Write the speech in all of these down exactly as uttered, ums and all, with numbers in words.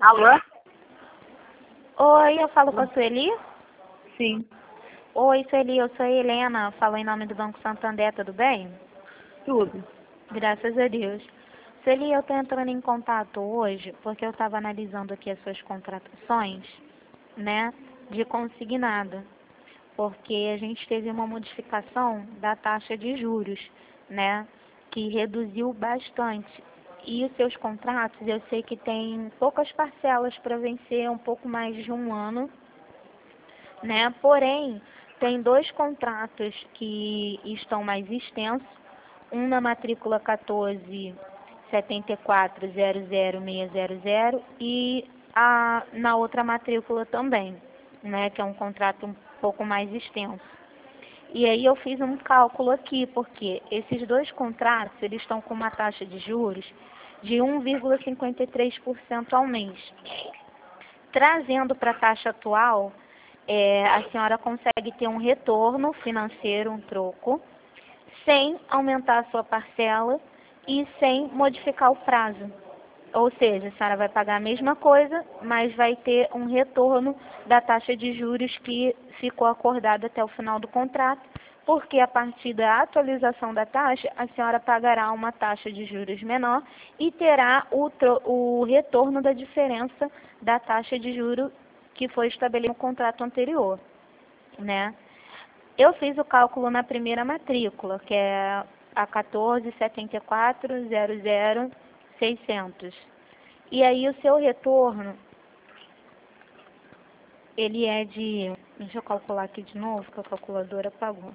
Alô? Oi, eu falo com a Sueli? Sim, Oi, Sueli, eu sou a Helena, falo em nome do Banco Santander, tudo bem? tudo. Graças a Deus. Sueli, eu estou entrando em contato hoje porque eu estava analisando aqui as suas contratações, né, de consignado, porque a gente teve uma modificação da taxa de juros, né, que reduziu bastante. E os seus contratos, eu sei que tem poucas parcelas para vencer, um pouco mais de um ano, né? Porém, tem dois contratos que estão mais extensos, um na matrícula quatorze setenta e quatro zero zero seis zero zero e a, na outra matrícula também, né? Que é um contrato um pouco mais extenso. E aí eu fiz um cálculo aqui, porque esses dois contratos, eles estão com uma taxa de juros de um vírgula cinquenta e três por cento ao mês. Trazendo para a taxa atual, é, a senhora consegue ter um retorno financeiro, um troco, sem aumentar a sua parcela e sem modificar o prazo. Ou seja, a senhora vai pagar a mesma coisa, mas vai ter um retorno da taxa de juros que ficou acordada até o final do contrato, porque a partir da atualização da taxa, a senhora pagará uma taxa de juros menor e terá o, o retorno da diferença da taxa de juros que foi estabelecida no contrato anterior, né? Eu fiz o cálculo na primeira matrícula, que é a quatorze setenta e quatro zero zero seiscentos. E aí o seu retorno, ele é de... Deixa eu calcular aqui de novo, que a calculadora apagou.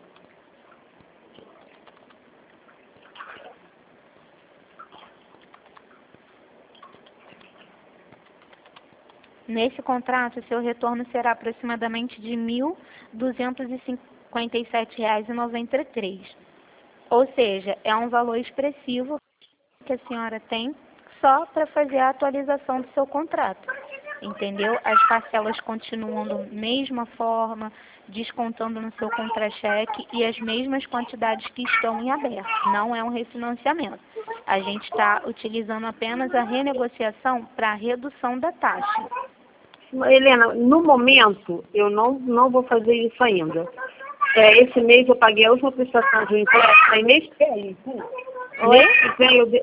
Nesse contrato, seu retorno será aproximadamente de mil duzentos e cinquenta e sete reais e noventa e três centavos. Ou seja, é um valor expressivo que a senhora tem só para fazer a atualização do seu contrato. Entendeu? As parcelas continuam da mesma forma, descontando no seu contra-cheque e as mesmas quantidades que estão em aberto. Não é um refinanciamento. A gente está utilizando apenas a renegociação para a redução da taxa. Helena, no momento, eu não, não vou fazer isso ainda. É, esse mês eu paguei a última prestação de um empréstimo, aí mês que vem, Oi? mês que vem eu... De...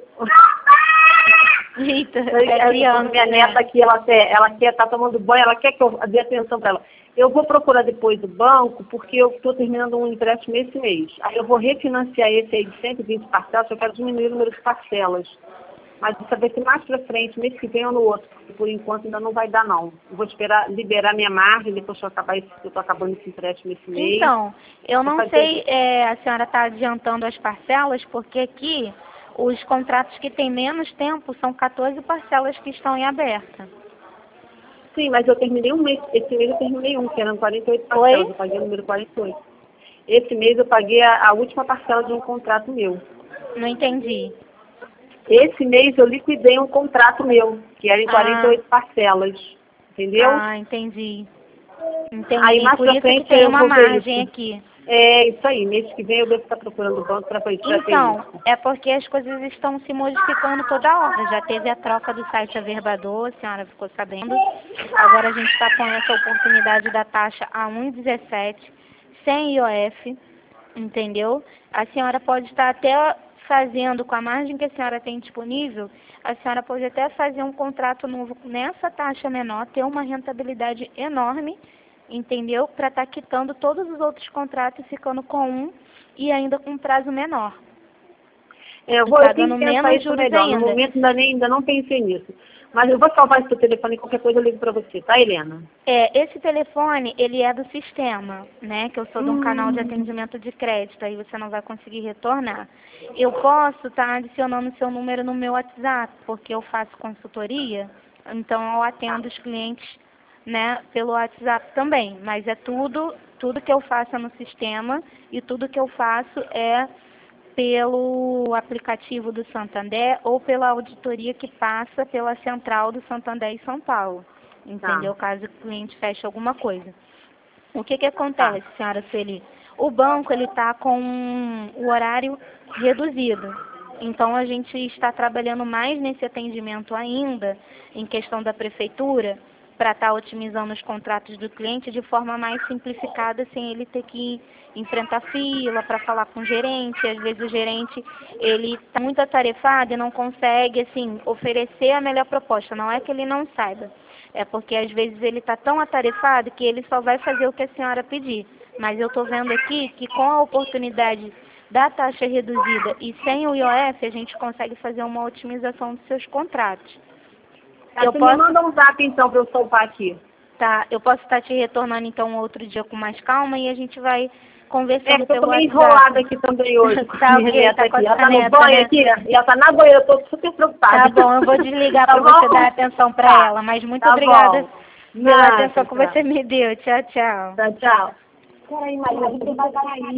Eita, é é criança, minha né? neta aqui, ela quer, ela quer estar tomando banho, ela quer que eu dê atenção para ela. Eu vou procurar depois do banco, porque eu estou terminando um empréstimo esse mês. Aí eu vou refinanciar esse aí de cento e vinte parcelas, eu quero diminuir o número de parcelas. Mas isso vai ser mais para frente, mês que vem ou no outro, porque por enquanto ainda não vai dar não. Eu vou esperar liberar minha margem, depois que eu acabar esse, eu estou acabando esse empréstimo esse mês. Então, eu Vou não fazer sei, isso. é, a senhora está adiantando as parcelas, porque aqui os contratos que têm menos tempo são quatorze parcelas que estão em aberta. Sim, mas eu terminei um mês, esse mês eu terminei um, que eram quarenta e oito parcelas, Oi? eu paguei o número quarenta e oito. Esse mês eu paguei a, a última parcela de um contrato meu. Não entendi. Esse mês eu liquidei um contrato meu, que era em quarenta e Ah, oito parcelas, entendeu? ah, entendi. Aí Entendi. mais Por pra isso que frente tem eu uma vou ver margem isso. aqui. É isso aí, mês que vem eu devo estar procurando o banco para ter Então, isso. é porque as coisas estão se modificando toda hora. Já teve a troca do site Averbador, a senhora ficou sabendo. Agora a gente está com essa oportunidade da taxa a um vírgula dezessete, sem I O F, entendeu? A senhora pode estar até fazendo, com a margem que a senhora tem disponível, a senhora pode até fazer um contrato novo nessa taxa menor, ter uma rentabilidade enorme, entendeu? Para estar quitando todos os outros contratos e ficando com um e ainda com um prazo menor. É, eu, E vou, eu tenho pagando que pensar menos isso juros melhor. No ainda. momento ainda, nem, ainda não pensei nisso. Mas eu vou salvar esse seu telefone e qualquer coisa eu ligo para você, tá, Helena? É, esse telefone, ele é do sistema, né? Que eu sou de um canal de Hum, atendimento de crédito, aí você não vai conseguir retornar. Eu posso estar adicionando seu número no meu WhatsApp, porque eu faço consultoria, então eu atendo os clientes, né, pelo WhatsApp também. Mas é tudo, tudo que eu faço é no sistema e tudo que eu faço é pelo aplicativo do Santander ou pela auditoria que passa pela central do Santander em São Paulo. tá, Entendeu? Caso o cliente feche alguma coisa. O que que tá. acontece, senhora Sueli? O banco, ele está com o horário reduzido, Então, a gente está trabalhando mais nesse atendimento ainda, em questão da prefeitura, para estar otimizando os contratos do cliente de forma mais simplificada, sem ele ter que enfrentar fila para falar com o gerente. Às vezes o gerente ele está muito atarefado e não consegue assim, oferecer a melhor proposta. Não é que ele não saiba, é porque às vezes ele está tão atarefado que ele só vai fazer o que a senhora pedir. Mas eu estou vendo aqui que com a oportunidade da taxa reduzida e sem o I O F, a gente consegue fazer uma otimização dos seus contratos. Eu Você posso... me manda um zap, então, para eu soltar aqui. Tá, eu posso estar te retornando, então, um outro dia com mais calma e a gente vai conversando é, pelo WhatsApp. É, eu tô meio enrolada aqui também hoje. Tá, ok, tá com a ela tá caneta, no banho né? aqui, ela tá na banheira, eu tô super preocupada. Tá bom, eu vou desligar tá para você dar atenção para tá. ela, mas muito tá obrigada bom. pela Nada, atenção que tchau. você me deu. Tchau, tchau. Tchau, tchau. Peraí, Maria, você vai cair.